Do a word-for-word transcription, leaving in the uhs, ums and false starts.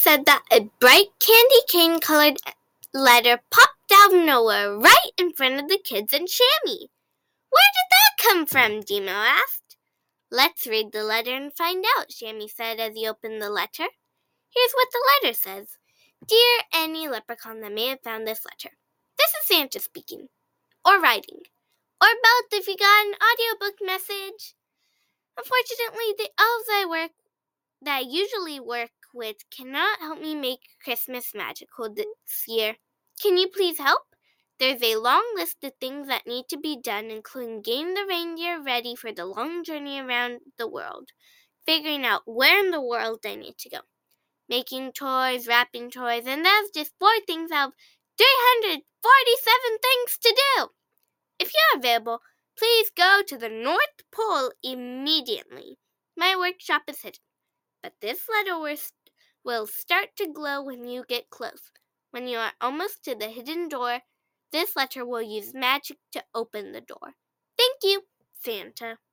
said that a bright candy cane-colored letter popped out of nowhere right in front of the kids and Shammy. Where did that come from? Demo asked. Let's read the letter and find out, Shammy said as he opened the letter. Here's what the letter says. Dear any leprechaun that may have found this letter. This is Santa speaking. Or writing. Or both if you got an audiobook message. Unfortunately, the elves I work that I usually work with cannot help me make Christmas magical this year. Can you please help? There's a long list of things that need to be done, including getting the reindeer ready for the long journey around the world, figuring out where in the world they need to go, making toys, wrapping toys, and that's just four things out of three hundred forty-seven things to do. If you're available, please go to the North Pole immediately. My workshop is hidden, but this letter will start to glow when you get close. When you are almost to the hidden door, this letter will use magic to open the door. Thank you, Santa.